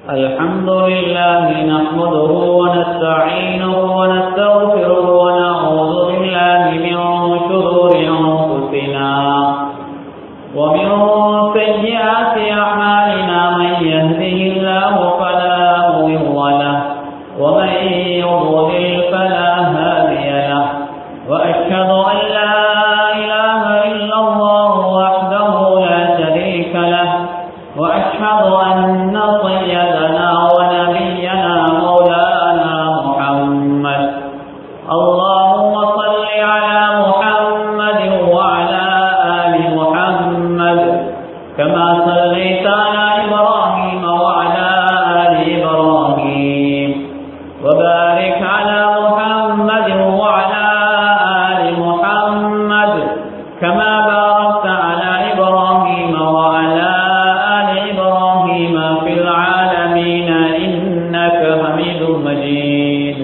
الحمد لله نحمده ونستعينه ونستغفره ونعوذ بالله من شرور أنفسنا ومن سيئات أعمالنا من يهده الله فلا مضل له ومن يضلل فلا هادي له وأشهد أن لا إله إلا الله وحده لا شريك له وأشهد أن سيدنا ونبينا مولانا محمد اللهم صل على محمد وعلى آل محمد كما صليت على إبراهيم وعلى آل إبراهيم وبارك على محمد وعلى آل محمد كما باركت على إبراهيم وعلى آل إبراهيم في العالمين إنك حميد مجيد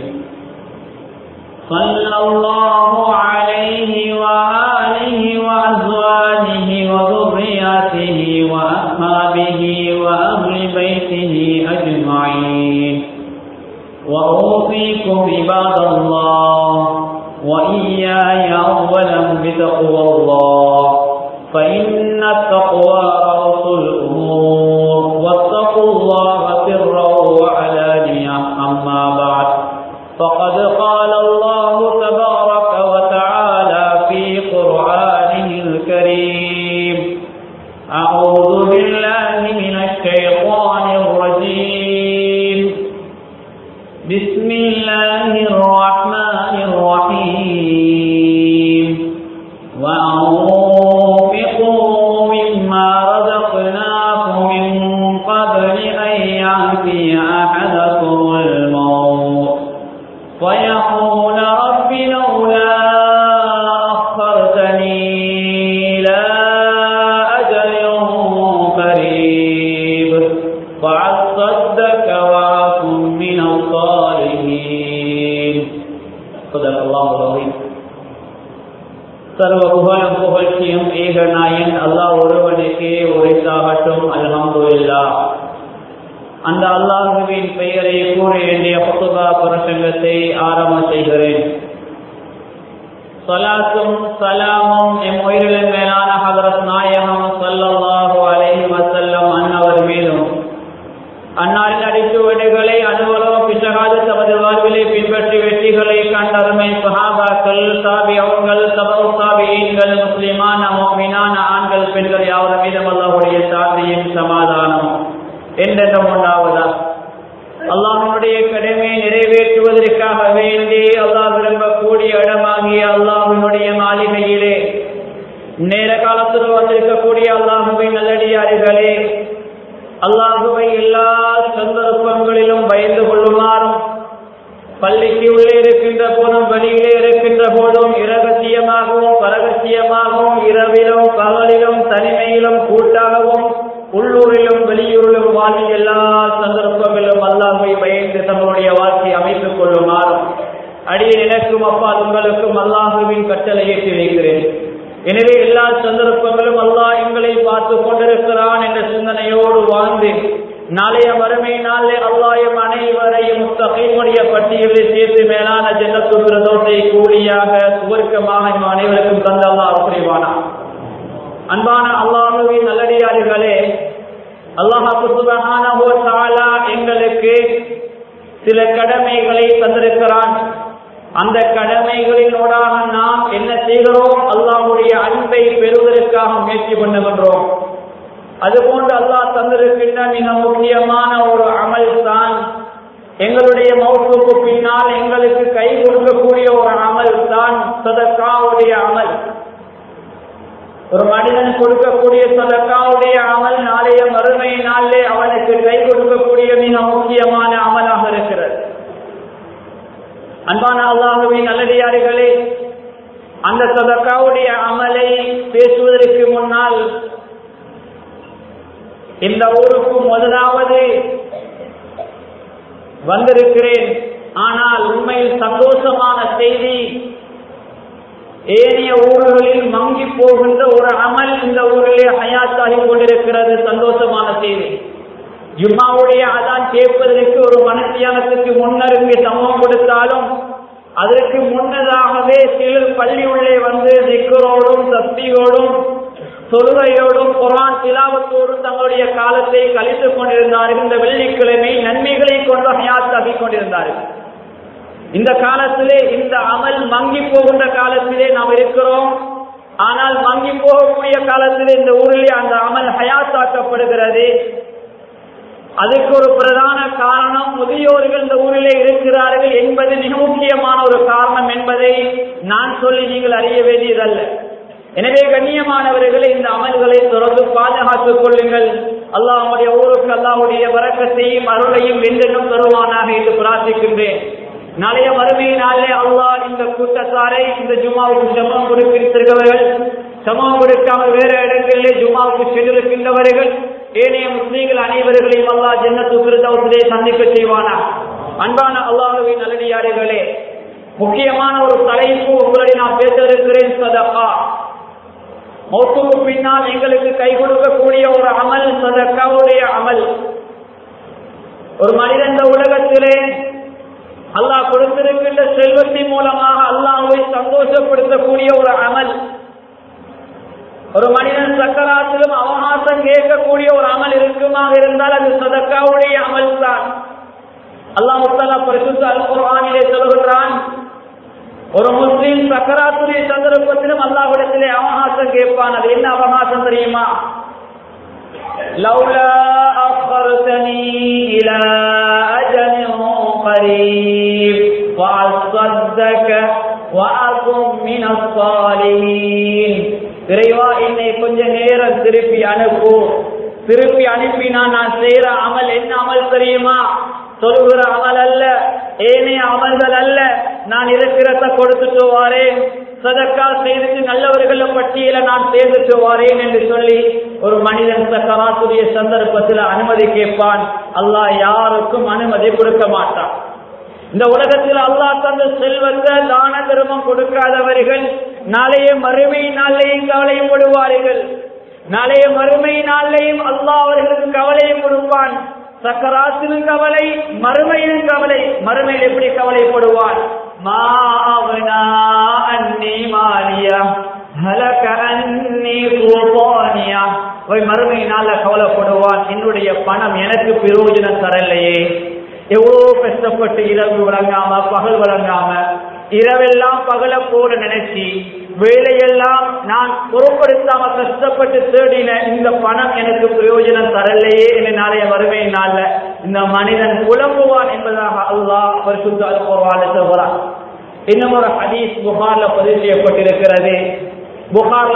صلى الله عليه وآله وأزواجه وذرياته وأصحابه وأهل بيته أجمعين وأوصيكم عباد الله وإياي أولا بتقوى الله فإن التقوى رأس الأمور واتقوا الله سرا وعلانية أما بعد فقد قال الله تبارك وتعالى في قرآنه الكريم أعوذ بالله من الشيطان الرجيم بسم الله الرحمن الرحيم وأنفقوا مما رزقناكم من قبل أن يأتي أحدكم الموت فيقول رب لولا أخرتني إلى أجل قريب فأصدق وأكن من الصالحين صدق الله العظيم. சர்வ புகழும் புகழ்ச்சியும் ஏகநாயன் அல்லாஹ் ஒருவனுக்கே உரைத்தாகட்டும். அல்ஹம்துலில்லாஹ். அந்த அல்லாஹுவின் பெயரை கூற வேண்டிய ஹுத்பா பிரசங்கத்தை ஆரம்பம் செய்கிறேன். ஸலாத்தும் ஸலாமும் எம் உயிரிலும் மேலான ஹஜ்ரத் நாயகம் ஸல்லல்லாஹு அலைஹி வஸல்லம் அன்னவர் மீதும் அன்னாரின் அடிச்சுவடுகளை அனுவலோ பிசகாது தமது வாழ்விலை பின்பற்றி வெற்றிகளை கண்டருமை சஹாபாக்கள் தாபியங்கள் தபவு தாபியீன்கள் முஸ்லிமான முஃமினான ஆண்கள் பெண்கள் யாவர் மீதும் அல்லாஹ்வுடைய சாந்தியும் சமாதானம் என்றென்றும் உண்டாவதா. அல்லாஹ்வுடைய கடமையை நிறைவேற்றுவதற்காக வேண்டி அல்லாஹ் விரும்பக்கூடிய இடமாகிய அல்லாஹ்வுடைய மாளிகையிலே நேர காலத்தில் வந்திருக்கக்கூடிய அல்லாஹ்வின் நல்லடியார்களே, அல்லாஹுவை எல்லா சந்தர்ப்பங்களிலும் பயந்து கொள்ளுமாறும், பள்ளிக்கு உள்ளே இருக்கின்ற போதும் வெளியிலே இருக்கின்ற போதும் இரகசியமாகவும் பரகசியமாகவும் இரவிலும் பகலிலும் தனிமையிலும் கூட்டாகவும் உள்ளூரிலும் வெளியூரிலும் வாழும் எல்லா சந்தர்ப்பங்களிலும் அல்லாஹுவை பயந்து தங்களுடைய வாழ்க்கையை அமைத்துக் கொள்ளுமாறும் அடியே எனக்கும் அப்பா உங்களுக்கும் அல்லாஹுவின் கட்டளையை வைக்கிறேன். எனவே எல்லா சந்தர்ப்பங்களும் அல்லாஹ் எங்களை பார்த்து கொண்டிருக்கிறான் என்ற சிந்தனையோடு வாழ்ந்து நாளைய வறுமை நாளே அல்லாஹ் அனைவரையும் முத்தகீனுடைய பட்டியலில் சேர்த்து மேலான ஜன்னத்துல் ஃபிர்தௌஸை கூலியாக சுவர்க்கமாக அனைவருக்கும் தந்த அல்லாஹ் புரிவானான். அன்பான அல்லாஹ்வின் நல்லடியார்களே, அல்லாஹ் சுப்ஹானஹு வ தஆலா எங்களுக்கு சில கடமைகளை தந்திருக்கிறான். அந்த கடமைகளினோடாக நாம் என்ன செய்கிறோம்? அல்லாஹ்வுடைய அன்பை பெறுவதற்காக முயற்சி பண்ணுகின்றோம். அதுபோன்று அல்லாஹ் தந்திருக்கின்ற மிக முக்கியமான ஒரு அமல் தான் எங்களுடைய மௌத்துக்கு பின்னால் எங்களுக்கு கை கொடுக்கக்கூடிய ஒரு அமல் தான் சதகாவுடைய அமல். ஒரு மனிதன் கொடுக்கக்கூடிய சதகாவுடைய அமல் நாளைய மறுமை நாளிலே அவனுக்கு கை கொடுக்கக்கூடிய மிக முக்கியமான அமலாக இருக்கிறது. அன்பான அல்லாஹ்வின் நல்லடியார்களே, அந்த சதகாவுடைய அமலை பேசுவதற்கு முன்னால் இந்த ஊருக்கு முதலாவது வந்திருக்கிறேன். ஆனால் உண்மையில் சந்தோஷமான செய்தி, ஏனைய ஊர்களில் மங்கி போகின்ற ஒரு அமல் இந்த ஊரிலே ஹயாத்தாகி கொண்டிருக்கிறது. சந்தோஷமான செய்தி. ஜும்மாவுடைய அதான் கேட்பதற்கு ஒரு மனத்தியானத்துக்கு முன்னர் இங்கே சமூகம் கொடுத்தாலும் அதற்கு முன்னதாகவே சிலர் பள்ளி உள்ளே வந்து திக்ரோடும் தஸ்பீகோடும் தொழுகையோடும் குர்ஆன் திலாவத்தோடும் தங்களுடைய காலத்தை கழித்துக் கொண்டிருந்தார்கள். இந்த வெள்ளிக்கிழமை நன்மைகளை கொண்டு ஹயாத்தாக்கிக் கொண்டிருந்தார்கள். இந்த காலத்திலே இந்த அமல் மங்கி போகின்ற காலத்திலே நாம் இருக்கிறோம். ஆனால் மங்கி போகக்கூடிய காலத்திலே இந்த ஊரிலே அந்த அமல் ஹயாத்தாக்கப்படுகிறது. அதுக்கு ஒரு பிரதான காரணம் முதியோர்கள் இந்த ஊரிலே இருக்கிறார்கள் என்பது மிக முக்கியமான ஒரு காரணம் என்பதை நான் சொல்லி நீங்கள் அறிய வேண்டியதல்ல. எனவே கண்ணியமானவர்களை இந்த அமல்களை தொடர்ந்து பாதுகாத்துக் கொள்ளுங்கள். அல்லாஹ்வுடைய ஊருக்கு அல்லாஹ்வுடைய பரக்கத்தையும் அருளையும் என்றென்றும் தருவானாக என்று பிரார்த்திக்கின்றேன். நாளைய மறுமையினாலே அல்லாஹ் இந்த கூட்டத்தாரை இந்த ஜும்மாவுக்கு சமூகம் கொடுத்திருக்கிறவர்கள், சமூகம் கொடுக்காமல் வேறு இடங்களிலே ஜும்மாவுக்கு சென்றிருக்கின்றவர்கள், ஏனைய முஸ்லீம்கள் அனைவர்களையும் அல்லாஹ் ஜன்னத்துல் ஃபிர்தௌஸிலே சந்திக்க செய்வானா. அன்பான அல்லாஹ்வின் நல்லடியார்களே, முக்கியமான ஒரு தலைப்பு உங்களை நான் பேச இருக்கிறேன். சதகா. மௌத்துக்கு பின்னால் எங்களுக்கு கை கொடுக்கக்கூடிய ஒரு அமல் சதகாவுடைய அமல். ஒரு மனிதன் இந்த உலகத்திலே அல்லாஹ் கொடுத்திருக்கின்ற செல்வத்தின் மூலமாக அல்லாஹ்வை சந்தோஷப்படுத்தக்கூடிய ஒரு அமல். ஒரு மனிதன் சக்கராத்திலும் அவகாசம் கேட்கக்கூடிய ஒரு அமல் இருக்குமாக இருந்தால் அது சதகாவுடைய அமல் தான். அல்லாஹ் தஆலா பரிசுத்த அல் குர்ஆனிலே சொல்கிறான், ஒரு முஸ்லிம் சக்கராத்துடைய சந்தர்ப்பத்திலும் அல்லாஹ்விடத்திலே அவகாசம் கேட்பான். அது என்ன அவகாசம் தெரியுமா? லௌலா அஃபர்தனி இலா அஜலின் கரீப் வஅஸ்ஸதக வஅகும் மினஸ் ஸாலிஹீன். இறைவா, என்னை கொஞ்ச நேரம் திருப்பி அனுப்பு. திருப்பி அனுப்பினா நான் செய்யற அமல் என்ன அமல் தெரியுமா? சொல்லுகிற அமல் அல்ல, ஏனைய அமல்கள் அல்ல. நான் இருக்கிறத கொடுத்துட்டு வாரேன், சதக்கா செய்து நல்லவர்கள் பட்டியல நான் சேர்ந்துட்டு வாரேன் என்று சொல்லி ஒரு மனிதன் சக்கராத்துடைய சந்தர்ப்பத்தில் அனுமதி கேட்பான். அல்லாஹ் யாருக்கும் அனுமதி கொடுக்க மாட்டான். இந்த உலகத்தில் அல்லாஹ் தந்த செல்வத்தை தான தர்மம் கொடுக்காதவர்கள் நாளைய மறுமை நாளையும் கவலைப்படுவார்கள். நாளைய மறுமை நாளையும் அல்லாஹ் அவர்களுக்கு கவலையை கொடுப்பான். சக்கராத்திலும் கவலை, மறுமையிலும் கவலை. மறுமையில் எப்படி கவலைப்படுவான்? மா அவ்னா அன்னி மாலியா ஹலக அன்னி சுல்தானியா. மறுமையினால கவலைப்படுவான், என்னுடைய பணம் எனக்கு பிரயோஜனம் தரலையே. எவ்வளவு கஷ்டப்பட்டு இரவு வழங்காம பகல் வழங்காம, இரவெல்லாம் பகல போல நினைச்சு, வேலையெல்லாம் நான் பொருட்படுத்தாம கஷ்டப்பட்டு தேடின இந்த பணம் எனக்கு பிரயோஜனம் தரலையே என்று நாளைய வறுமை நாள்ல இந்த மனிதன் புலம்புவான் என்பதாக அல்லாஹ் பரிசுத்த அல் குர்ஆனில் சொல்கிறான். இன்னும் ஒரு ஹதீஸ் புகார்ல பதிவு செய்யப்பட்டிருக்கிறது. புகார்ல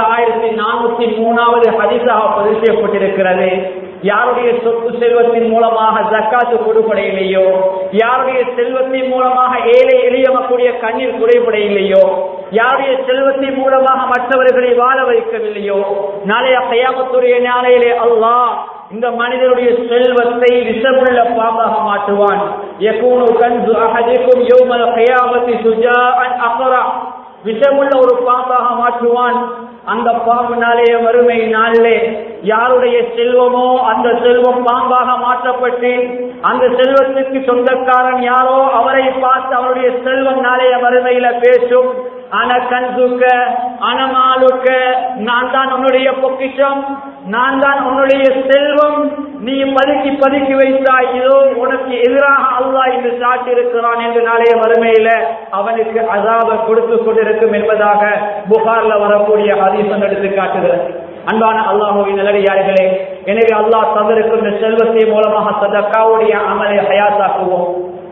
1403வது ஹதீஸாக பதிவு செய்யப்பட்டிருக்கிறது. யாருடைய சொத்து செல்வத்தின் மூலமாக ஜக்காத்து கொடுப்படையிலையோ, யாருடைய செல்வத்தின் மூலமாக ஏழை எளிய மக்களுடைய கண்ணீர் குறைபடையில்லையோ, யாருடைய செல்வத்தின் மூலமாக மற்றவர்களை வாழ வைக்கவில்லையோ, நாளைய கியாமத்துடைய நாளையிலே அல்லாஹ் இந்த மனிதனுடைய செல்வத்தை விஷமுள்ள பாம்பாக மாற்றுவான். யகூனு கன்சு அஹதிக்கும் யௌமல் கியாமத்தி சுஜாஅன் அக்ரா. விஷமுள்ள ஒரு பாம்பாக மாற்றுவான். அந்த பாம்பு நாளைய வறுமை நாளிலே யாருடைய செல்வமோ அந்த செல்வம் பாம்பாக மாற்றப்பட்டு அந்த செல்வத்துக்கு சொந்தக்காரன் யாரோ அவரை பார்த்து அவருடைய செல்வம் நாளைய வறுமையில பேசும். அன கன்சுக்க அனமாலுக்க, நான் தான் உன்னுடைய பொக்கிஷம், நான் தான் உன்னுடைய செல்வம், நீ பதுக்கி வைத்தாய், இதோ உனக்கு எதிராக அல்லாஹ் என்று சாட்டியிருக்கிறான் என்று நாளைய வறுமையில அவனுக்கு அஸாப கொடுத்து கொண்டிருக்கும் என்பதாக புகார்ல வரக்கூடிய ஹதீஸ் எடுத்து காட்டுகிறது. அன்பான அல்லாஹ்வின் நல்லடியார்களே, எனவே அல்லாஹ் தந்திருக்கின்ற செல்வத்தின் மூலமாக சதகாவுடைய அமலை ஹயாத்தாக்குவோம்.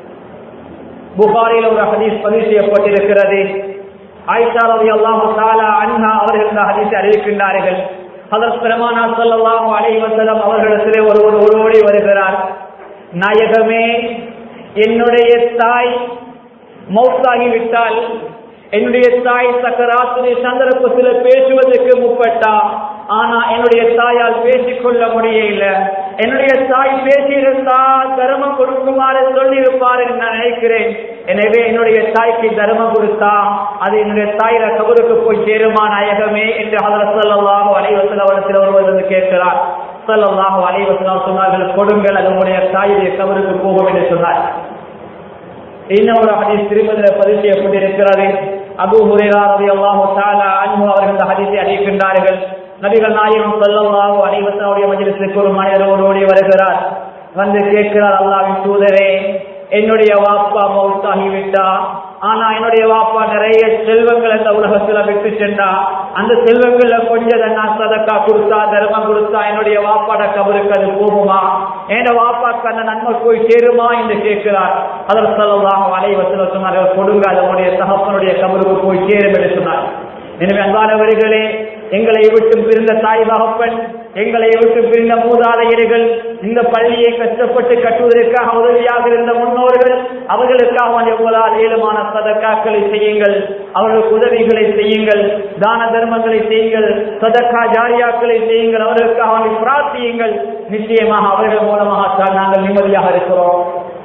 புகாரில் ஒரு ஹதீஸ் பதிவு செய்யப்பட்டிருக்கிறது. ஆயிஷா ரலியல்லாஹு தஆலா அன்ஹா அவர்கள் இந்த ஹதீஸை அறிவிக்கின்றார்கள். ஹஜ்ரத் பெருமானார் ஸல்லல்லாஹு அலைஹி வஸல்லம் அவர்களிடத்திலே ஒருவர் ஓடி வருகிறார். நாயகமே, என்னுடைய தாய் மௌத்தாகிவிட்டால், என்னுடைய தாய் சக்கராத்துடைய சந்தர்ப்பத்தில் பேசுவதற்கு முற்பட்டா, ஆனா என்னுடைய தாயால் பேசிக்கொள்ள முடியல. என்னுடைய தாய் பேசியிருந்தா தர்மம் கொடுக்குமாறு சொல்லியிருப்பார் என்று நான் நினைக்கிறேன். எனவே என்னுடைய தாய்க்கு தர்மம் கொடுத்தா அது என்னுடைய தாயில கபருக்கு போய் சேருமா நாயகமே என்று ஹஜ்ரத் ஸல்லல்லாஹு அலைஹி வஸல்லம் அவர்கள் ஒருவர் வந்து கேட்கிறார். ஸல்லல்லாஹு அலைஹி வஸல்லம் சொன்னார்கள், கொடுங்கள், அது உங்களுடைய தாயுடைய கபருக்கு போகும் என்று சொன்னார். இன்னும் ஒரு ஹதீஸ் திருமதியில் பதிவு செய்யப்பட்டிருக்கிறது. அபூ ஹுரைரா ரலியல்லாஹு தஆலா அன்ஹு அவர்கள் இந்த ஹதீஸை அறிவிக்கின்றார்கள். நபிகள் நாயகம் ஸல்லல்லாஹு அலைஹி வஸல்லம் மஜ்லிஸுக்கு ஒரு மனிதர் ஓடி வருகிறார். வந்து கேட்கிறார், அல்லாஹ்வின் தூதரே, என்னுடைய வாப்பா மௌத்தாகிவிட்டா, ஆனா என்னுடைய வாப்பா நிறைய செல்வங்கள் இந்த உலகத்துல விட்டு சென்றா, அந்த செல்வங்கள்ல கொஞ்சம் நான் சதக்கா கொடுத்தா, தர்மம் கொடுத்தா என்னுடைய வாப்பாட கபருக்கு அது போகுமா? என் வாப்பாக்கு அந்த நன்மை போய் சேருமா என்று கேட்கிறார். அதற்கு ஸல்லல்லாஹு அலைஹி வஸல்லம் சொன்னார்கள், கொடுங்க, அதனுடைய தகப்பனுடைய கபருக்கு போய் சேரும் என்று சொன்னார். எனவே அன்பானவர்களே, எங்களை விட்டு பிரிந்த தாய் தகப்பன், எங்களை விட்டு பிரிந்த மூதாதையர்கள், இந்த பள்ளியை கஷ்டப்பட்டு கட்டுவதற்காக உதவியாக இருந்த முன்னோர்கள், அவர்களுக்காக எவ்வளவு ஏழுமான சதக்காக்களை செய்யுங்கள், அவர்களுக்கு உதவிகளை செய்யுங்கள், தான தர்மங்களை செய்யுங்கள், சதக்கா ஜாரியாக்களை செய்யுங்கள், அவர்களுக்காக பிரார்த்தியுங்கள். நிச்சயமாக அவர்கள் மூலமாகத்தான் நாங்கள் நிம்மதியாக இருக்கிறோம்.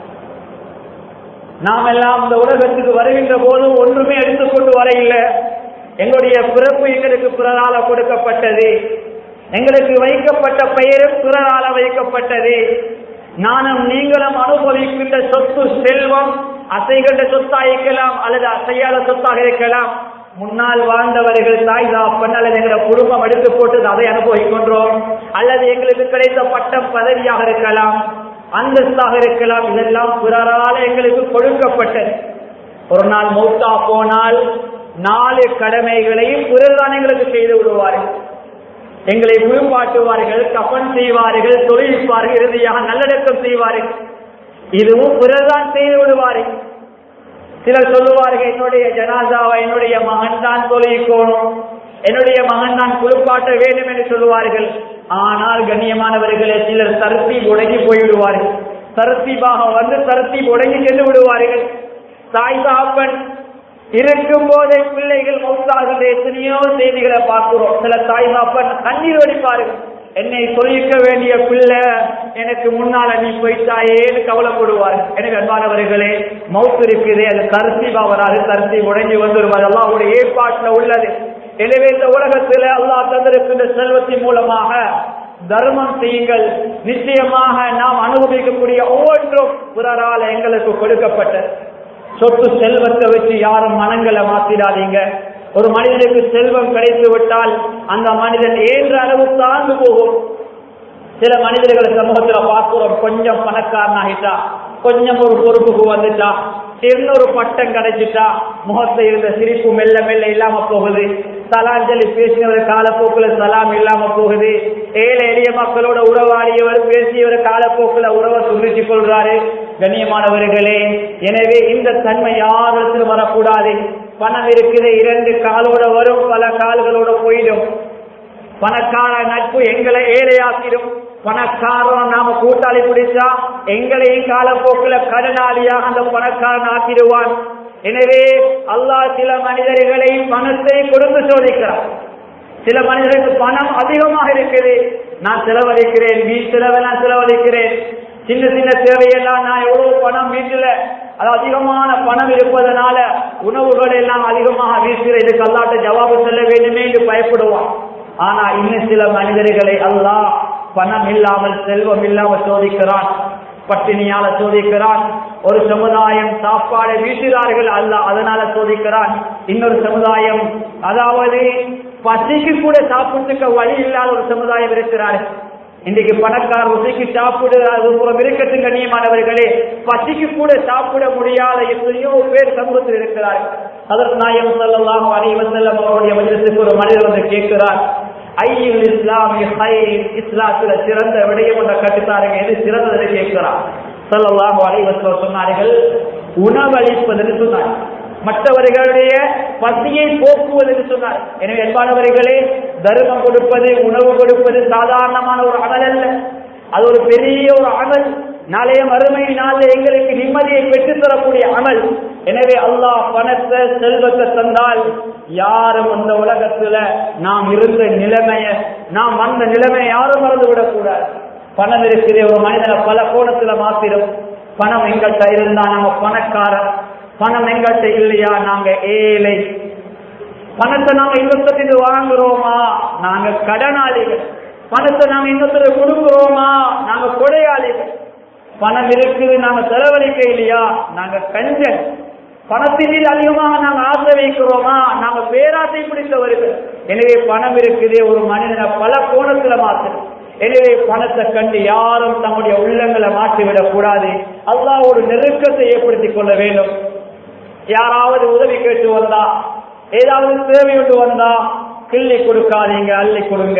நாம் எல்லாம் இந்த உலகத்துக்கு வருகின்ற போது ஒன்றுமே எடுத்துக்கொண்டு வர இல்லை. எங்களுடைய பிறப்பு எங்களுக்கு பிறரால கொடுக்கப்பட்டது, எங்களுக்கு வைக்கப்பட்ட பெயரும் பிறரால வைக்கப்பட்டது. நானும் நீங்களும் அனுபவிக்கின்ற சொத்து செல்வம் அசைகின்ற சொத்தாக இருக்கலாம் அல்லது அசையாத சொத்தாக இருக்கலாம். முன்னால் வாழ்ந்தவர்கள் தாய் தாப்பன் அல்லது எங்களை குடும்பம் எடுத்து போட்டு அதை அனுபவிக்கின்றோம், அல்லது எங்களுக்கு கிடைத்த பட்டம் பதவியாக இருக்கலாம், அந்தஸ்தாக இருக்கலாம். இதெல்லாம் பிறரால எங்களுக்கு கொடுக்கப்பட்டது. ஒரு நாள் மௌத்தா போனால் 4 கடமைகளையும் பிறர்தான் எங்களுக்கு செய்து விடுவார்கள். எங்களை குளிப்பாட்டுவார்கள், கஃன் செய்வார்கள், தொழில்ப்பார்கள், இறுதியாக நல்லடக்கம் செய்வார்கள். இதுவும் பிறர்தான் செய்து விடுவார்கள். சிலர் சொல்லுவார்கள், என்னுடைய ஜனாசாவை என்னுடைய மகன் தான் தொழிக்கணும், என்னுடைய மகன் தான் குளிப்பாட்ட வேண்டும் என்று சொல்லுவார்கள். ஆனால் கண்ணியமானவர்களே, சிலர் தர்த்தீப் உடங்கி போய்விடுவார்கள். தர்த்தீபாக வந்து தர்த்தீப் உடங்கி சென்று விடுவார்கள். தாய் தகப்பன் இருக்கும் போதே பிள்ளைகள் மௌத்தாகின்ற எத்தனையோ செய்திகளை பார்க்கிறோம். சில தாய் தகப்பன் கண்ணீர் வடிப்பார்கள், என்னை சொல்லிக்க வேண்டிய பிள்ளை எனக்கு முன்னால நீ போய்த்தாயேன்னு கவலைப்படுவார்கள். எனக்கு அன்பானவர்களே, மௌத்து இருக்குது, அது தர்த்தீபா வராது, தர்த்தீப் உடஞ்சி வந்துடும். அது அல்லாஹ்வுடைய ஏற்பாட்டுல உள்ளது. எனவே இந்த உலகத்தில் அல்லாஹ் தந்திருக்கின்ற செல்வத்தின் மூலமாக தர்மம் செய்யுங்கள். நிச்சயமாக நாம் அனுபவிக்கக்கூடிய ஒவ்வொன்றும் பிறரால எங்களுக்கு கொடுக்கப்பட்ட சொத்து செல்வத்தை வச்சு யாரும் மனங்களை மாத்திடாதீங்க. ஒரு மனிதனுக்கு செல்வம் கிடைத்து விட்டால் அந்த மனிதன் ஏன்ற அளவு தாழ்ந்து போகும். சில மனிதர்களை சமூகத்தில் பார்க்கிறோம், கொஞ்சம் பணக்காரனாகிட்டா, கொஞ்சம் ஒரு பொறுப்புக்கு வந்துட்டா, இன்னொரு பட்டம் கிடைச்சிட்டா, முகத்தை இருந்த சிரிப்பு மெல்ல மெல்ல இல்லாம போகுது. சலாஞ்சலி பேசினவர் காலப்போக்கில் சலாம் இல்லாம போகுது. ஏழை எளிய மக்களோட உறவாடியவர் பேசியவர் காலப்போக்கில் உறவை துண்டிச்சு கொள்றாரு. கண்ணியமானவர்களே, எனவே இந்த தன்மை யாரிடத்திலும் வரக்கூடாது. பணம் இருக்குது, 2 காலோட வரும், பல கால்களோட போயிடும். பணக்கார நட்பு எங்களை ஏழையாக்கிடும். பணக்காரன் நாம கூட்டாளி பிடிச்சா எங்களையும் காலப்போக்கில் கடனாளியாக அந்த பணக்காரன் ஆக்கிடுவான். எனவே அல்லாஹ் சில மனிதர்களை பணத்தை கொடுத்து சோதிக்கிறார். சில மனிதர்களுக்கு பணம் அதிகமாக இருக்குது, நான் செலவழிக்கிறேன், வீட்டு செலவெல்லாம் செலவழிக்கிறேன், சின்ன சின்ன தேவையெல்லாம் நான் எவ்வளவு பணம் வீட்டுல அது அதிகமான பணம் இருப்பதனால உணவுகள் எல்லாம் அதிகமாக வீசுகிற, இதுக்கு அல்லாஹ்ட்ட ஜவாபு சொல்ல வேண்டுமே என்று பயப்படுவான். ஆனா இன்னும் சில மனிதர்களை அல்லாஹ் பணம் இல்லாமல் செல்வம் இல்லாமல் சோதிக்கிறான், பட்டினியால சோதிக்கிறான். ஒரு சமுதாயம் சாப்பாடு வீசுகிறார்கள், அல்லாஹ் அதனால சோதிக்கிறான். இன்னொரு சமுதாயம், அதாவது பசிக்கு கூட சாப்பிட்டுக்க வழி இல்லாத ஒரு சமுதாயம் இருக்கிறார்கள். இன்றைக்கு பணக்கார ருசிக்கு சாப்பிடுறது இருக்கட்டும், கண்ணியமானவர்களே, பசிக்கு கூட சாப்பிட முடியாத எத்தனையோ பேர் சமூகத்தில் இருக்கிறார்கள். அதற்கு நாயகம் ஸல்லல்லாஹு அலைஹி வஸல்லம் அவருடைய மஜ்லிஸுக்கு ஒரு மனிதர் வந்து கேட்கிறார், ஐயுல் இஸ்லாமி ஹைர், இஸ்லாத்துல சிறந்த விடயம் ஒன்றை கட்டுத்தாருங்க, எது சிறந்தது கேட்கிறார். ஸல்லல்லாஹு அலைஹி வஸல்லம் சொன்னார்கள், உணவளிப்பதுன்னு சொன்னார், மற்றவர்களுடைய பசியை போக்குவதற்கு சொன்னார். எனவே அன்பானவர்களே, தர்மம் கொடுப்பது, உணவு கொடுப்பது சாதாரணமான ஒரு அமல் அல்ல, அது ஒரு பெரிய ஒரு அமல். நாளைய மறுமை நாளில் எங்களுக்கு நிம்மதியை பெற்றுத்தரக்கூடிய அமல். எனவே அல்லாஹ் பணத்தை செல்வத்தை தந்தால் யாரும் அந்த உலகத்துல நாம் இருந்த நிலைமைய, நாம் வந்த நிலைமையை யாரும் மறந்து விடக்கூடாது. பணம் இருக்கிற ஒரு மனிதனை பல கோணத்துல மாத்திரும். பணம் எங்கள்கிட்ட இருந்தா நாங்க பணக்காரர், பணம் எங்கள்கிட்ட இல்லையா நாங்க ஏழை. பணத்தை நாங்க இன்வெஸ்ட் வாங்குறோமா நாங்க கடனாளிகள். பணத்தை நாங்க இன்னொருத்தர் கொடுக்கிறோமா, நாங்க கொடையாளிகள். பணம் இருக்குது, நாங்க செலவழிக்க இல்லையா, நாங்க கஞ்சன். பணத்தின் மீது அதிகமாக நாங்க ஆசை வைக்கிறோமா, நாங்க பேராசை பிடித்தவர்கள். எனவே பணம் இருக்குது ஒரு மனிதனை பல கோணத்துல மாற்றுது. எனவே பணத்தை கண்டு யாரும் தம்முடைய உள்ளங்களை மாற்றிவிடக் கூடாது. அல்லாஹ் ஒரு நெருக்கத்தை ஏற்படுத்திக் கொள்ள வேண்டும். யாராவது உதவி கேட்டு வந்தா, ஏதாவது தேவை கொண்டு வந்தா கிள்ளி கொடுக்காதீங்க, அள்ளி கொடுங்க.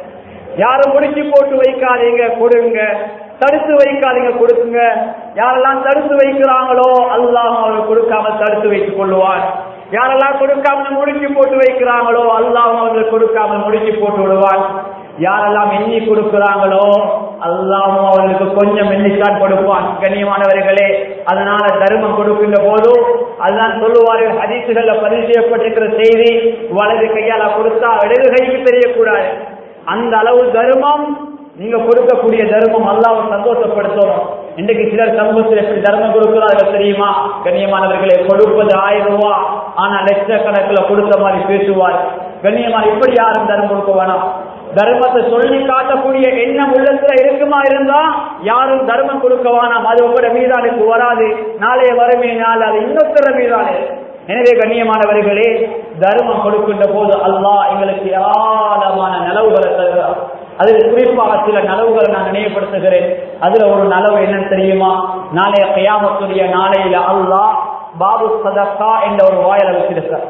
யாரும் முடிச்சு போட்டு வைக்காதீங்க, கொடுங்க. தடுத்து வைக்காதீங்க, கொடுங்க. யாரெல்லாம் தடுத்து வைக்கிறாங்களோ அல்லாஹ் அவர்கள் கொடுக்காமல் தடுத்து வைத்துக் கொள்வார். யாரெல்லாம் கொடுக்காமல் முடிச்சு போட்டு வைக்கிறாங்களோ அல்லாஹ் அவர்கள் கொடுக்காமல் முடிச்சு போட்டு விடுவார். யாரெல்லாம் எண்ணி கொடுக்கிறாங்களோ அல்லாஹ் அவர்களுக்கு கொஞ்சம் எண்ணித்தான் கொடுப்பான். கண்ணியமானவர்களே, அதனால தர்மம் கொடுக்கின்ற போது அதுதான் சொல்லுவார்கள், ஹதீசுகள்ல பதிவு செய்யப்பட்டிருக்கிற செய்தி, வலது கையால கொடுத்தா இடது கைக்கு தெரியக்கூடாது. அந்த அளவு தர்மம், நீங்க கொடுக்கக்கூடிய தர்மம் அல்லாஹ்வை சந்தோஷப்படுத்தணும். இன்றைக்கு சிலர் சமூகத்தில் எப்படி தர்மம் கொடுக்கிறார்கள் தெரியுமா? கண்ணியமானவர்களே, கொடுப்பது 1000 ரூபாய், ஆனா லட்சக்கணக்கில் கொடுத்த மாதிரி பேசுவார். கண்ணியமான, இப்படி யாரும் தர்மம் கொடுக்க வேணாம். தர்மத்தை சொல்லி காட்டக்கூடிய எண்ணம் உள்ளத்துல இருக்குமா இருந்தா யாரும் தர்மம் கொடுக்க வேணாம். அது உங்களோட மீதானுக்கு வராது, நாளைய வறுமையினால் அது இன்னொருத்தர மீதானே. எனவே கண்ணியமானவர்களே, தர்மம் கொடுக்கின்ற போது அல்லாஹ் எங்களுக்கு ஏராளமான நலவுகளை தருகிறார். அதில் குறிப்பாக சில நலவுகளை நான் நினைவுபடுத்துகிறேன். அதுல ஒரு நலவு என்னன்னு தெரியுமா? நாளைய கியாமத்துடைய நாளையில அல்லாஹ் பாபு சதக்கா என்ற ஒரு வாயில வச்சிருக்கார்.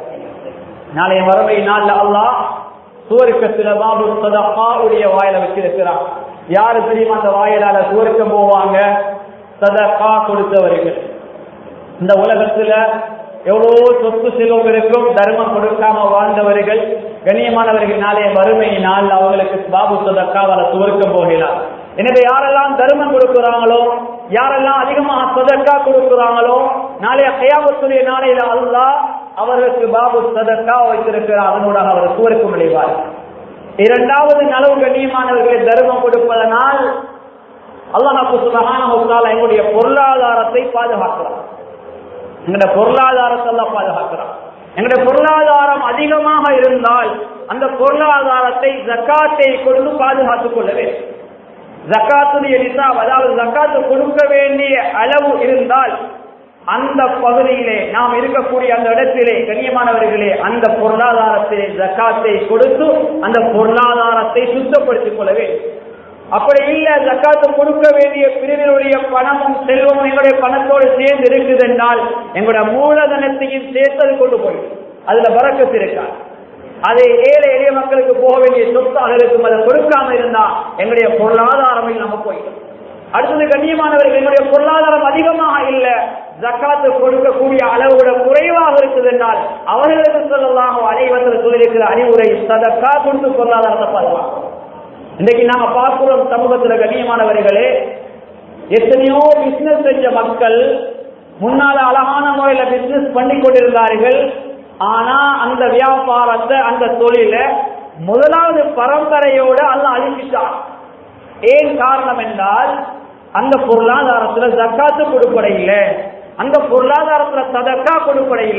நாளைய வறுமை நாள்ல அல்லாஹ் சுவர்க்கத்துல பாபு சதக்கா உடைய வாயில வச்சிருக்கிறார். யாரு தெரியுமா அந்த வாயிலால சுவர்க்கம் போவாங்க? சதக்கா கொடுத்தவர்கள். இந்த உலகத்துல எவ்வளவு சொத்து செல்வம் இருக்கும், தர்மம் கொடுக்காம வாழ்ந்தவர்கள். கண்ணியமானவர்கள், நாளைய வறுமையினால் அவங்களுக்கு பாபு சதக்காவால சுவர்க்கம் போகலாம். எனவே யாரெல்லாம் தர்மம் கொடுக்கிறாங்களோ, யாரெல்லாம் அதிகமாக சதக்கா கொடுக்கிறாங்களோ, நாளைய கியாமத்துடைய நாளையில அல்லாஹ் அவர்களுக்கு பாபு சதக்கா வைத்திருக்கிறார். அதனோட அவர் சுவர்க்கம் அடைவார். இரண்டாவது நலவு கண்ணியமானவர்களை தர்மம் கொடுப்பதனால் அல்லாஹ் சுப்ஹானஹு வ தஆலா எங்களுடைய பொருளாதாரத்தை பாதுகாக்கிறார். எங்களுடைய பொருளாதாரத்தை எல்லாம் பாதுகாக்கிறார். எங்களுடைய பொருளாதாரம் அதிகமாக இருந்தால் அந்த பொருளாதாரத்தை ஜக்காத்தை கொண்டு பாதுகாத்துக் கொள்ள வேண்டும். ஜக்காத்துடைய நிசாப், அதாவது ஜக்காத்து கொடுக்க வேண்டிய அளவு இருந்தால் அந்த பகுதியிலே நாம் இருக்கக்கூடிய அந்த இடத்திலே கண்ணியமானவர்களே அந்த பொருளாதாரத்திலே ஜக்காத்தை கொடுத்து அந்த பொருளாதாரத்தை சுத்தப்படுத்திக் கொள்ள வேண்டும். அப்படி இல்ல, ஜக்காத்து கொடுக்க வேண்டிய பிரிவினுடைய பணமும் செல்வமும் எங்களுடைய பணத்தோடு சேர்ந்து இருக்குது என்றால் எங்களுடைய மூலதனத்தையும் சேர்த்தது கொண்டு போயிடும். அதுல பரக்கத்து இருக்காது. அது ஏழை எளிய மக்களுக்கு போக வேண்டிய சொத்தாக இருக்கும். அதை கொடுக்காம இருந்தா எங்களுடைய பொருளாதாரம் நம்ம போயிடும். அடுத்தது கண்ணியமானவர்கள், எங்களுடைய பொருளாதாரம் அதிகமாக இல்ல, ஜக்காத்து கொடுக்கக்கூடிய அளவோட குறைவாக இருக்குது என்றால் அவர்களுக்கு ஸல்லல்லாஹு அலைஹி வஸல்லம் சொல்லியிருக்கிற அறிவுரை சதக்கா கொடுத்து பொருளாதாரத்தை பாதுகாக்கும். இன்றைக்கு நாங்க பார்க்கிறோம் சமூகத்துல கண்ணியமானவர்களே, எத்தனையோ பிசினஸ் செஞ்ச மக்கள் முன்னால அழகான முறையில பிசினஸ் பண்ணி கொண்டிருந்தார்கள். ஆனா அந்த வியாபாரத்தை அந்த தொழில முதலாவது பரம்பரையோட அல்லாஹ் அழிச்சிட்டார். ஏன் காரணம் என்றால் அந்த பொருளாதாரத்துல ஜக்காத்து கொடுப்படையில, அந்த பொருளாதாரத்துல சதக்கா கொடுப்படையில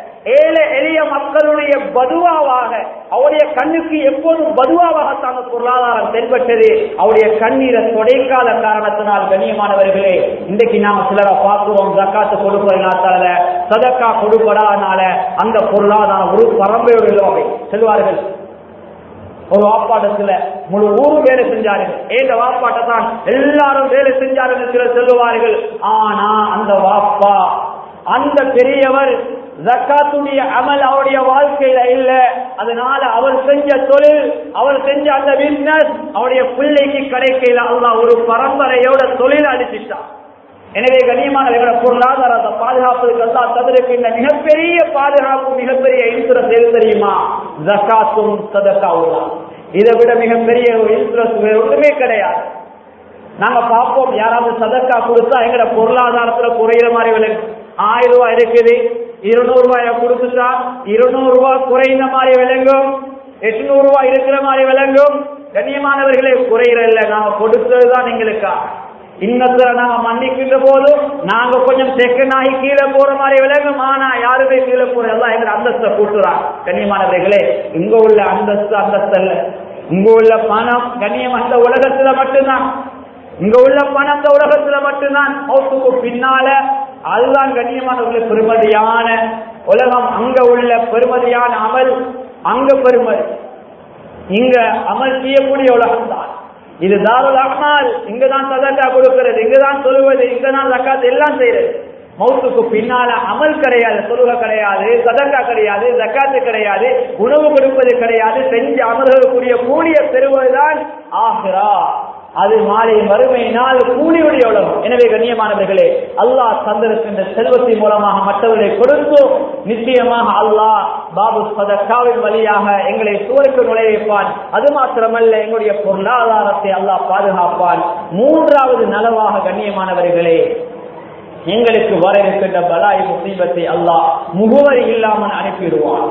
ஏழை எளிய மக்களுடைய பதுவாவாக அவருடைய கண்ணுக்கு எப்போதும் பதுவாவாக அந்த பொருளாதாரம் தென்பட்டது. அவருடைய கண்ணீரை தொடைக்காத காரணத்தினால் கண்ணியமானவர்களே, இன்றைக்கு நாம சிலரை பார்க்கிறோம் ஜக்காத்து கொடுப்பதனால சதக்கா கொடுப்படாதனால அந்த பொருளாதாரம் ஒரு பரம்பரையோடு இல்லை செல்வார்கள். ஒரு வாப்பாட்டத்துல முழு ஊரும் வேலை செஞ்சார்கள். ஏந்த வாப்பாட்ட தான் எல்லாரும் வேலை செஞ்சார்கள் சிலர் சொல்லுவார்கள். ஆனா அந்த வாப்பா, அந்த பெரியவர் ஜக்காத்துடைய அமல் அவருடைய வாழ்க்கையில இல்ல. அதனால அவர் செஞ்ச தொழில், அவர் செஞ்ச அந்த பிசினஸ் அவருடைய பிள்ளைக்கு கிடைக்கையில அல்லாஹ் ஒரு பரம்பரையோட தொழில் அடிச்சிட்டார். எனவே கண்ணியமான பொருளாதாரத்தை பாதுகாப்பதற்கு அல்லாஹ் தந்திருக்கின்ற மிகப்பெரிய பாதுகாப்பு, மிகப்பெரிய இன்சூரன்ஸ் எது தெரியுமா? ஜக்காத்தும் சதக்காவும் தான். இதை விட மிகப்பெரிய ஒரு இன்சூரன்ஸ் வேற ஒன்றுமே கிடையாது. நாங்க பார்ப்போம், யாராவது சதக்கா கொடுத்தா எங்கட பொருளாதாரத்துல குறையிற மாதிரி விளங்கும். 1000 ரூபாய் இருக்குது, 200 ரூபாய கொடுத்துட்டா 200 ரூபாய் குறைந்த மாதிரி விளங்கும், 800 ரூபாய் இருக்கிற மாதிரி விளங்கும். கண்ணியமானவர்களே, குறையிற இல்ல, நாங்க கொடுத்ததுதான் எங்களுக்கா. இன்னத்துல நாங்க மன்னிக்கின்ற போது நாங்க கொஞ்சம் செகண்ட் ஆகி கீழே போற மாதிரி விளங்கும். ஆனா யாருமே கீழே போற எல்லாம் எங்க அந்தஸ்தை கூட்டுறாங்க. கண்ணியமானவர்களே, இங்க உள்ள அந்தஸ்து அல்ல. இங்க உள்ள பணம் கண்ணியம் அந்த உலகத்துல மட்டும்தான். இங்க உள்ள பணம் அந்த உலகத்துல மட்டும்தான். மௌத்துக்கு பின்னால அதுதான் கண்ணியமானவர்களுக்கு பெருமதியான உலகம். அங்க உள்ள பெருமதியான அமல் அங்க பெருமதி, இங்க அமல் செய்யக்கூடிய உலகம் தான். இது தாருல் அமால். இங்கதான் சதக்கா கொடுக்கிறது, இங்கதான் சொல்லுவது, இங்கதான் ஜக்காத் எல்லாம் செய்யறது. மௌத்துக்கு பின்னால அமல் கிடையாது, தொழுகை கிடையாது, சதக்கா கிடையாது, ஜக்காத்து கிடையாது, உணவு கொடுப்பது கிடையாது. செஞ்ச அமல்களுக்குரிய கூலிய பெறுவதுதான் ஆகிரா. அது மாலை மறுமை நாள் கூலியுடைய உலகம். எனவே கண்ணியமானவர்களே, அல்லாஹ் தந்திருக்கின்ற செல்வத்தின் மூலமாக மற்றவர்களை கொடுத்து நிச்சயமாக அல்லாஹ் பாபு சதக்காவின் வழியாக எங்களை சுவருக்கு நுழைய வைப்பான். அது மாத்திரமல்ல, எங்களுடைய பொருளாதாரத்தை அல்லாஹ் பாதுகாப்பான். மூன்றாவது நலவாக கண்ணியமானவர்களே, எங்களுக்கு வர இருக்கின்ற பலாய் முசீபத்தை அல்லாஹ் முகவரி இல்லாமல் அனுப்பிடுவான்.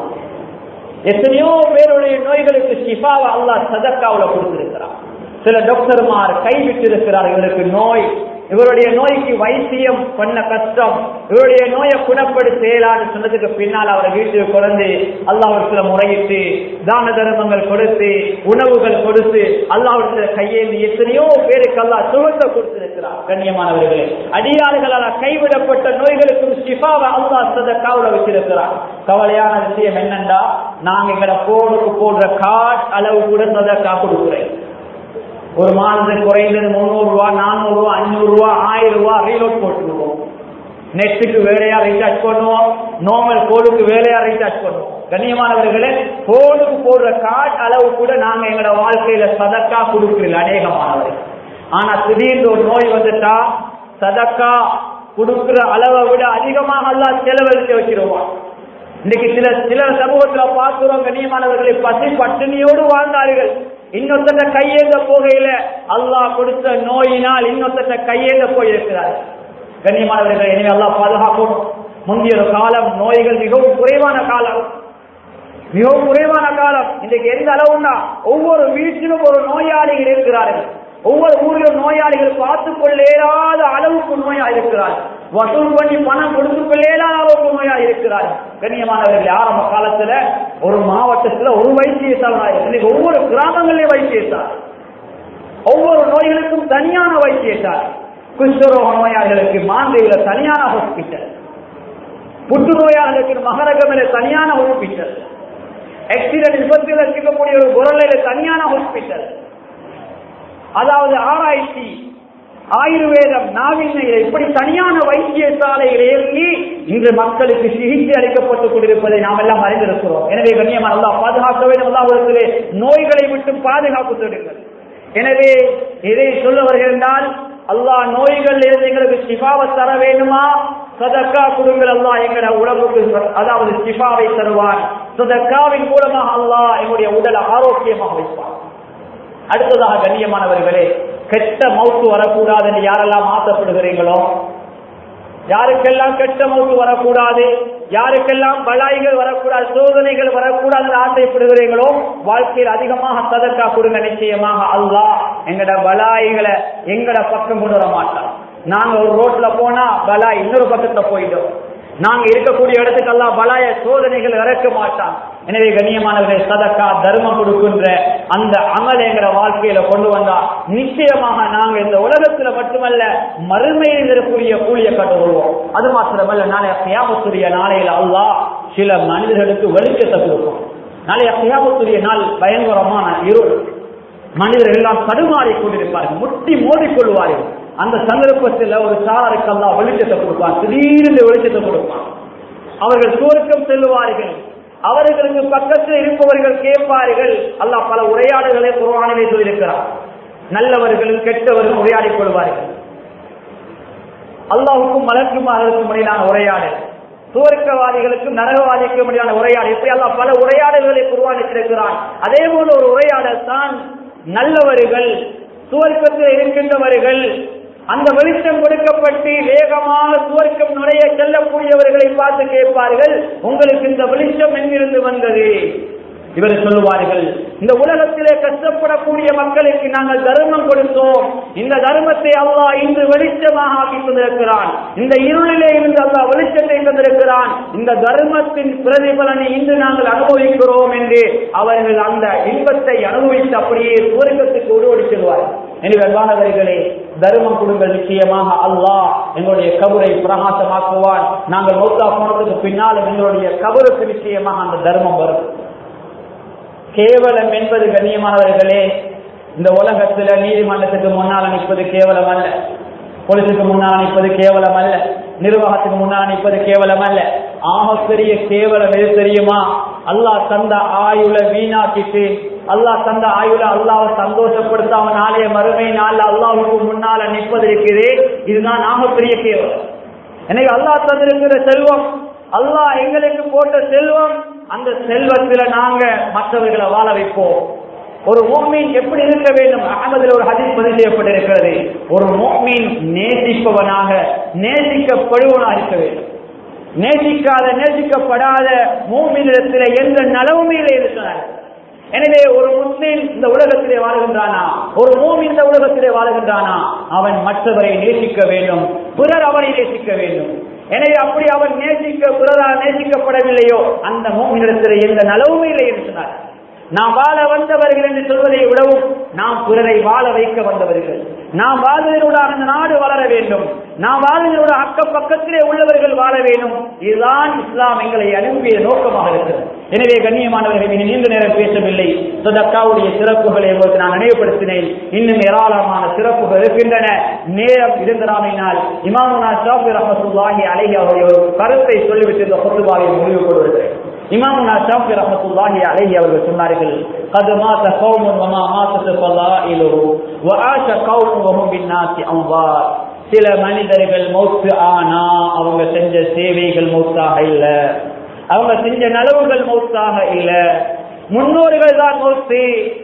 எத்தனையோ பேருடைய நோய்களுக்கு ஷிஃபாவை அல்லாஹ் சதக்காவுல கொடுத்திருக்கிறார். சில டாக்டர்மார் கைவிட்டு இருக்கிறார். இவருக்கு நோய், இவருடைய நோய்க்கு வைத்தியம் பண்ண கஷ்டம், இவருடைய நோயை குணப்படுத்தலான்னு சொன்னதுக்கு பின்னால் அவரை வீட்டுக்கு கொண்டு அல்லாஹ்விடத்துல முறையிட்டு தான தர்மங்கள் கொடுத்து உணவுகள் கொடுத்து அல்லாஹ்விடத்துல கையேந்தி எத்தனையோ பேருக்கு அல்லாஹ் சுகத்தை கொடுத்திருக்கிறார். கண்ணியமானவர்களே, அடியார்களால் கைவிடப்பட்ட நோய்களுக்கும் ஷிஃபாவை அல்லாஹ் சதக்காவுல வச்சிருக்கிறார். கவலையான விஷயம் என்னன்னா, நாங்க எங்களை போனுக்கு போடுற காட் அளவு கூட சதக்கா கொடுக்கிறேன். ஒரு மாதத்துக்கு குறைந்தது 300 ரூபாய், 400 ரூபாய், 500 ரூபாய், 1000 ரூபாய் ரீலோட் போட்டுருவோம். நெட்டுக்கு வேலையா ரீசார்ஜ் பண்ணுவோம், நார்மல் போனுக்கு வேலையா ரீசார்ஜ் பண்ணுவோம். கண்ணியமானவர்களே, போனுக்கு போடுற கார்டு அளவு கூட நாங்க எங்களோட வாழ்க்கையில சதக்கா கொடுக்கல அநேகமானவர்கள். ஆனா திடீர்னு ஒரு நோய் வந்துட்டா சதக்கா கொடுக்கிற அளவை விட அதிகமாக அல்லாஹ் செலவழிக்க வச்சிருவான். இன்னைக்கு சில சமூகத்துல பார்க்கிறோம் கண்ணியமானவர்களை, பசி பட்டினியோடு வாழ்ந்தார்கள். இன்னொருத்த கையேந்த போகையில அல்லாஹ் கொடுத்த நோயினால் இன்னொருத்த கையேந்த போயிருக்கிறார். கண்ணியமானவர்கள், எனவே அல்லாஹ் பாதுகாக்கும். முந்தைய ஒரு காலம் நோய்கள் மிகவும் குறைவான காலம், மிகவும் குறைவான காலம். இன்றைக்கு எந்த அளவுன்னா ஒவ்வொரு வீட்டிலும் ஒரு நோயாளிகள் இருக்கிறார்கள். ஒவ்வொரு ஊரிலும் நோயாளிகள் பார்த்துக் கொள்ளேறாத அளவுக்கு நோயா இருக்கிறார்கள். வசூல் பண்ணி பணம் கொடுத்துக் கொள்ளேறாத அளவுக்கு நோயா இருக்கிறார்கள். கண்ணியமானவர்கள், ஆரம்ப காலத்துல ஒரு மாவட்டத்துல ஒரு வைத்தியசாலை, இன்னைக்கு ஒவ்வொரு கிராமங்களிலும் வைத்தியசாலை, ஒவ்வொரு நோய்களுக்கும் தனியான வைத்தியசாலை. குஷ்டரோக நோயாளிகளுக்கு மாந்தையில தனியான ஹாஸ்பிட்டல், புற்றுநோயாளிகளுக்கு மகரகமில தனியான ஹாஸ்பிட்டல், ஆக்சிடென்ட் விபத்தில் இருக்கக்கூடிய ஒரு குரலையில தனியான ஹாஸ்பிட்டல். அதாவது ஆராய்ச்சி, ஆயுர்வேதம், நாவின்மையில இப்படி தனியான வைத்தியசாலைகள் இயங்கி இன்று மக்களுக்கு சிகிச்சை அளிக்கப்பட்டுக் கொண்டிருப்பதை நாம் எல்லாம் அறிந்திருக்கிறோம். எனவே கண்ணியமான அல்லாஹ் பாதுகாக்க வேண்டும். அல்லாஹ்விடத்திலே நோய்களை விட்டு பாதுகாப்பு தேடுங்கள். எனவே இதை சொல்ல வருகிறால், அல்லாஹ் நோய்கள் இருந்து எங்களுக்கு ஷிஃபாவை தர வேண்டுமா, சதக்கா கொடுங்கள். அல்லாஹ் எங்களோட உடம்புக்கு அதாவது ஷிஃபாவை தருவான். சதக்காவின் மூலமாக அல்லாஹ் எங்களுடைய உடலை ஆரோக்கியமாக வைப்பான். அடுத்ததாக கண்ணியமானவர்களே, கெட்ட மௌத்து வரக்கூடாது என்று யாரெல்லாம் ஆசைப்படுகிறீங்களோ, யாருக்கெல்லாம் கெட்ட மௌத்து வரக்கூடாது, யாருக்கெல்லாம் பலாய்கள் வரக்கூடாது, சோதனைகள் வரக்கூடாது ஆசைப்படுகிறீங்களோ, வாழ்க்கையில் அதிகமாக சதக்கா கொடுங்க. நிச்சயமாக அல்லாஹ் எங்கட பலாய்களை எங்கட பக்கம் கொண்டு வர மாட்டான். நாங்க ஒரு ரோட்ல போனா பலாய் இன்னொரு பக்கத்துல போயிடும். நாங்க இருக்கக்கூடிய இடத்துக்கு அல்லாஹ் பலாய சோதனைகள் இறக்க மாட்டான். எனவே கண்ணியமானவர்களை, சதக்கா தர்மம் கொடுக்கின்ற அந்த அமல் என்கிற வாழ்க்கையில கொண்டு வந்தா நிச்சயமாக நாங்க இந்த உலகத்துல மட்டுமல்ல மறுமையில் இருக்கக்கூடிய கூலியை கண்டுகொள்வோம். அது மாத்திரமல்ல, நாளைய கியாமத்துடைய நாளையில அல்லாஹ் சில மனிதர்களுக்கு வெளிச்சத்தை கொடுக்கும். நாளைய கியாமத்துடைய நாள் பயங்கரமான இருள், மனிதர்கள் எல்லாம் தடுமாறி கொண்டிருப்பார்கள், முட்டி மோதிக்கொள்வார்கள். அந்த சந்தர்ப்பத்தில் ஒரு சாராருக்கு அல்லாஹ் வெளிச்சத்தை கொடுப்பான், திடீர்னு வெளிச்சத்தை கொடுப்பான். அவர்கள் சுவர்க்கம் செல்லுவார்கள். அவர்களுக்கு பக்கத்தில் இருப்பவர்கள் கேட்பார்கள். அல்லாஹ் பல உரையாடல்களை குர்ஆனிலே சொல்லியிருக்கிறார். நல்லவர்களும் கெட்டவர்களும் உரையாடிக் கொள்வார்கள். அல்லாஹ்வுக்கும் மலக்குமார்களுக்கும் இடையிலான உரையாடல், சுவர்க்கவாதிகளுக்கும் நரகவாதிக்கும் இடையிலான உரையாடல், இப்படி அல்லாஹ் பல உரையாடல்களை குர்ஆனில் இருக்கிறான். அதே போல ஒரு உரையாடல் தான் நல்லவர்கள், சுவர்க்கத்தில் இருக்கின்றவர்கள் அந்த வெளிச்சம் கொடுக்கப்பட்டு வேகமாக சுவர்க்கம் நுழைய செல்லக்கூடியவர்களை பார்த்து கேட்பார்கள், உங்களுக்கு இந்த வெளிச்சம் எங்கிருந்து வந்தது? இவர் சொல்லுவார்கள், இந்த உலகத்திலே கஷ்டப்படக்கூடிய மக்களுக்கு நாங்கள் தர்மம் கொடுத்தோம், இந்த தர்மத்தை அல்லாஹ் இன்று வெளிச்சமாக ஆக்கி தந்திருக்கிறான், இந்த இருளிலே இருந்து அல்லாஹ் வெளிச்சத்தை தந்திருக்கிறான், இந்த தர்மத்தின் பிரதிபலனை இன்று நாங்கள் அனுபவிக்கிறோம் என்று அவர்கள் அந்த இன்பத்தை அனுபவித்து அப்படியே சுவர்க்கத்துக்கு ஓடி செல்வார்கள். எனவே அன்பானவர்களே, தர்மம் கொடுங்கள், நிச்சயமாக அல்லாஹ் எங்களுடைய கபரை பிரகாசமாக்குவான். நாங்கள் மௌத்தா போனதுக்கு பின்னால் எங்களுடைய கபருக்கு நிச்சயமாக அந்த தர்மம் வரும். கேவலம் என்பது கண்ணியமானவர்களே, இந்த உலகத்துல நீதிமன்றத்துக்கு முன்னால் நிற்பது கேவலம் அல்ல, போலீஸுக்கு முன்னால் நிற்பது கேவலம் அல்ல, நிர்வாகத்துக்கு முன்னால் நிற்பது கேவலம் அல்ல. ஆகப்பெரிய கேவலம் எது தெரியுமா? அல்லாஹ் தந்த ஆயுள வீணாக்கிட்டு, அல்லாஹ் தந்த ஆயுள அல்லாஹ்வை சந்தோஷப்படுத்தாம நாளைய மறுமை நாள் அல்லாஹ்வுக்கு முன்னால நிற்பது இருக்கிறே, இதுதான் ஆகப்பெரிய கேவலம். எனக்கு அல்லாஹ் தந்திருக்கிற செல்வம், அல்லாஹ் எங்களுக்கு போட்ட செல்வம், அந்த செல்வத்துல நாங்க மற்றவர்களை வாழ வைப்போம். ஒரு முஃமின் எப்படி இருக்க வேண்டும்? அஹ்மதில் ஒரு ஹதீஸ் பதிவு செய்யப்பட்டிருக்கிறது, ஒரு முஃமின் நேசிப்பவனாக நேசிக்கப்படுவனாக இருக்க வேண்டும். நேசிக்கப்படாத முஃமினிடத்தில் எந்த நலவுமே இல்லை என்று சொன்னார். எனவே ஒரு முஸ்லிம் இந்த உலகத்திலே வாழுகின்றானா, ஒரு முஃமின் இந்த உலகத்திலே வாழுகின்றானா, அவன் மற்றவரை நேசிக்க வேண்டும், பிறர் அவனை நேசிக்க வேண்டும். எனவே அப்படி அவன் பிறரால் நேசிக்கப்படவில்லையோ அந்த முஃமினிடத்தில் எந்த நலவுமே இல்லை என்று சொன்னார். நாம் வாழ வந்தவர்கள் என்று சொல்வதை விடவும் நாம் பிறரை வாழ வைக்க வந்தவர்கள். நாம் வாழ்வதனூடாக அந்த நாடு வளர வேண்டும், நாம் வாழ்வதனோட அக்கம் பக்கத்திலே உள்ளவர்கள் வாழ வேண்டும். இதுதான் இஸ்லாம் எங்களை அனுப்பிய நோக்கமாக இருக்கிறது. எனவே கண்ணியமானவர்கள், மிக நீண்ட நேரம் பேசவில்லை. சதக்காவுடைய சிறப்புகளை உங்களுக்கு நான் நினைவுபடுத்தினேன். இன்னும் ஏராளமான சிறப்புகள் இருக்கின்றன. நேரம் இருந்தராமையினால் இமாமுனா ஷாஃபி ரஹ்மத்துல்லாஹி அலைஹி அவர்கள் ஒரு கருத்தை சொல்லிவிட்டு இந்த குர்ஆனை முடிவு கொள்கிறேன். இமாமுனா ஷாஃபி ரஹ்மத்துல்லாஹி அலைஹி அவர்கள் சொன்னார்கள், قد مات قوم وما ماتت فضائلهم وعاش قوم وهم بالناس اموات. சில மனிதர்கள் மௌத்து ஆனா அவங்க செஞ்ச சேவைகள் மௌத்தாக இல்ல, அவங்க செஞ்ச நலவுகள் மௌத்தாக இல்ல. முன்னோர்கள் தான் மௌத்து,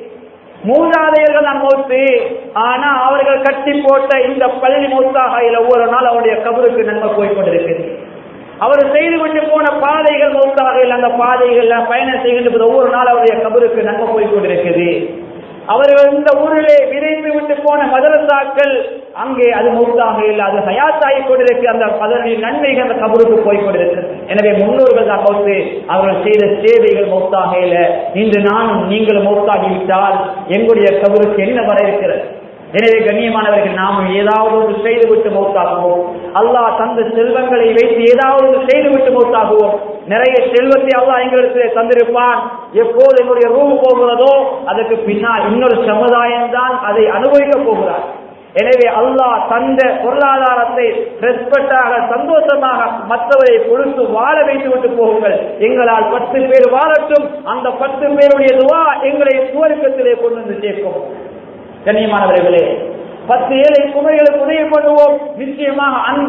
மூதாதையர்கள் தான் மௌத்து. ஆனா அவர்கள் கட்டி போட்ட இந்த பள்ளி மௌத்தாக இல்ல. ஒவ்வொரு நாள் அவருடைய கபருக்கு நன்மை போய்கொண்டிருக்கிறது. அவர் செய்து கொண்டு போன பாதைகள் மௌத்தாக இல்லை, அந்த பாதைகள் பயணம் செய்கின்ற ஒவ்வொரு நாள் அவருடைய கபருக்கு நன்மை போய்கொண்டிருக்கிறது. அவர்கள் இந்த ஊரிலே விரைந்து விட்டு போன மதரசாக்கள் அங்கே அது மௌத்தாக இல்லை, அது ஹயாத்தாகி கொண்டிருக்கு. அந்த அதனுடைய நன்மைகள் அந்த கபருக்கு போய்கொண்டிருக்கிறது. எனவே முன்னோர்கள் தான் மௌத்து, அவர்கள் செய்த சேவைகள் மௌத்தாக இல்லை. இன்று நானும் நீங்களும் மௌத்தாகிவிட்டால் எங்களுடைய கபருக்கு என்ன வர இருக்கிறது? எனவே கண்ணியமானவர்கள், நாம் ஏதாவது ஒன்று செய்துவிட்டு மௌத்தாகுவோம். அல்லாஹ் தந்த செல்வங்களை வைத்து ஏதாவது ஒன்று செய்துவிட்டு மௌத்தாகுவோம். நிறைய செல்வத்தை அல்லாஹ் எங்களுக்கு தந்திருப்பான். எப்போது எங்களுடைய ரூம் போகிறதோ அதற்கு பின்னால் இன்னொரு சமுதாயம் தான் அதை அனுபவிக்க போகிறார். எனவே அல்லாஹ் தந்த பொருளாதாரத்தை ரெஸ்பெக்டாக சந்தோஷமாக மற்றவரை கொடுத்து வாழ வைத்து விட்டு போகுங்கள். எங்களால் 10 பேர் வாழட்டும், அந்த 10 பேருடைய துஆ எங்களை சுவர்க்கத்திலே கொண்டு வந்து சேர்க்கும். கண்ணியமானவர்களே, 10 ஏழை குமரிகளுக்கு உதவி பண்ணுவோம். நிச்சயமாக அந்த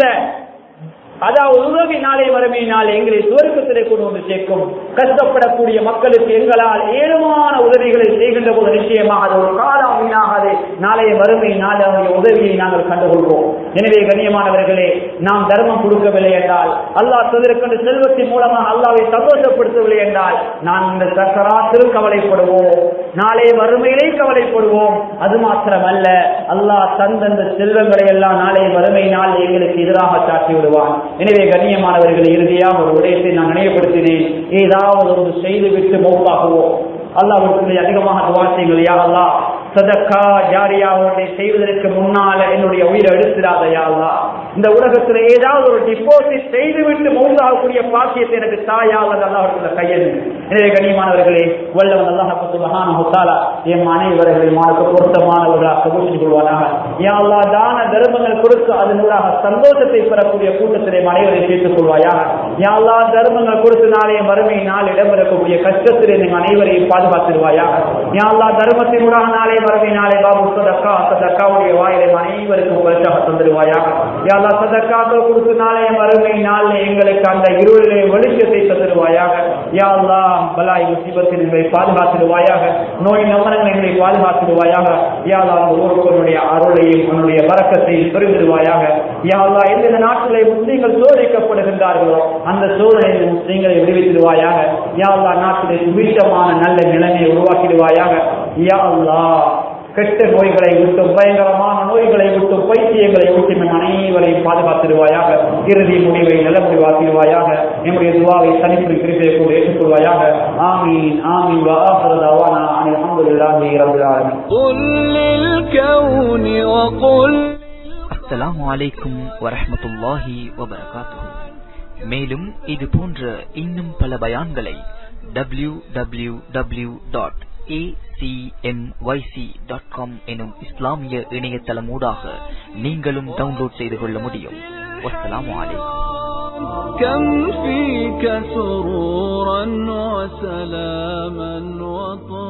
அதாவது உதவி நாளை வறுமையினால் எங்களை சுவர்க்கத்திலே கொண்டு வந்து சேர்க்கும். கஷ்டப்படக்கூடிய மக்களுக்கு எங்களால் ஏழுமான உதவிகளை செய்கின்ற போது நிச்சயமாக அது ஒரு காலம் வீணாகாது. நாளைய வறுமை நாளை உதவியை நாங்கள் கண்டுகொள்வோம். எனவே கண்ணியமானவர்களே, நாம் தர்மம் கொடுக்கவில்லை என்றால், அல்லாஹ் தந்திருக்கின்ற செல்வத்தின் மூலமாக அல்லாஹ்வை சந்தோஷப்படுத்தவில்லை என்றால், நான் இந்த சக்கராத்திலும் கவலைப்படுவோம், நாளைய வறுமையிலே கவலைப்படுவோம். அது மாத்திரமல்ல, அல்லாஹ் தந்த செல்வங்களை எல்லாம் நாளைய வறுமை நாள் எங்களுக்கு எதிராக சாட்டி விடுவான். எனவே கண்ணியமானவர்கள், இறுதியாக ஒரு விடயத்தை நான் நினைவுபடுத்தினேன். ஏதாவது ஒரு செய்து விட்டு மௌத்தாகுவோம். அல்லாஹ்விடத்திலே அதிகமாக துஆ செய்யுங்கள். யா அல்லாஹ், சதக்கா ஜாரியாவை செய்வதற்கு முன்னால என்னுடைய உயிரை எடுத்துடாத யா அல்லாஹ். இந்த உலகத்தில் ஏதாவது ஒரு டிபாசிட் செய்துவிட்டு மௌத்தாகக்கூடிய பாக்கியத்தை எனக்கு தாயா அல்லாஹ்விடத்துல கையெழுந்து. எனவே கண்ணியமானவர்களே, வல்லவன் அல்லாஹ் சுப்ஹானஹு வ தஆலா எம் அனைவர்களையும் மார்க்க பொருத்தமானவர்களாக கபூல் கொள்வானாக. யா அல்லாஹ், தான தர்மங்கள் கொடுத்து அதனூடாக சந்தோஷத்தை பெறக்கூடிய கூட்டத்திலே அனைவரை சேர்த்துக் கொள்வாயாக. யா அல்லாஹ், தர்மங்கள் கொடுத்து நாளைய மறுமை நாள் இடம்பெறக்கூடிய கஷ்டத்திலே நீங்கள் அனைவரையும் பாதுகாத்திருவாயாக. யா அல்லாஹ், தர்மத்தினூடாக நாளை மறுமை நாளை பாபு சதக்காவுடைய வாயிலை அனைவருக்கும் பரிசாக தந்துடுவாயாக. யா அல்லாஹ் சதக்காக்கள் கொடுத்து நாளைய மறுமை நாளில் எங்களுக்கு அந்த இருளிலே வெளிச்சத்தை தந்துடுவாயாக. யா அல்லாஹ் பலாய் முசீபத்தில் எங்களை பாதுகாத்திடுவாயாக. நோய் நவரங்கள் எங்களை பாதுகாத்திடுவாயாக. யா அல்லாஹ் ஒவ்வொருவருடைய அருளையும் உன்னுடைய பரக்கத்தையும் பெருமிடுவாயாக. யா அல்லாஹ் எந்தெந்த நாட்டிலே முஸ்லிம்கள் சோதிக்கப்படுகின்றார்களோ அந்த சோதனையில் முஸ்லிம்களை விடுவித்திடுவாயாக. யா அல்லாஹ் நாட்டிலே சுபீட்சமான நல்ல நிலைமையை உருவாக்கிடுவாயாக. யா அல்லாஹ் கெட்ட நோய்களை விட்டு பயங்கரமான நோய்களை விட்டு பைத்தியங்களை விட்டு நம் அனைவரையும் பாதுகாத்திடுவாயாக. இறுதி முடிவை நல்ல முடிவாக்கிடுவாயாக. நம்முடைய துஆவை தனிப்புரி கிருபையோடு ஏற்றுக்கொள்வாயாக. ஆமீன் ஆமீன் வ ஆகிரு தஅவானா அல்ஹம்துலில்லாஹி ரப்பில் ஆலமீன். அஸ்ஸலாமு அலைக்கும் வரஹ்மத்துல்லாஹி வபரகாத்துஹு. மேலும் இது போன்ற இன்னும் பல பயான்களை www.acmyc.com எனும் இஸ்லாமிய இணையதளமூடாக நீங்களும் டவுன்லோட் செய்து கொள்ள முடியும். வஸ்ஸலாமு அலைக்கும். كم فيك سرورا وسلاما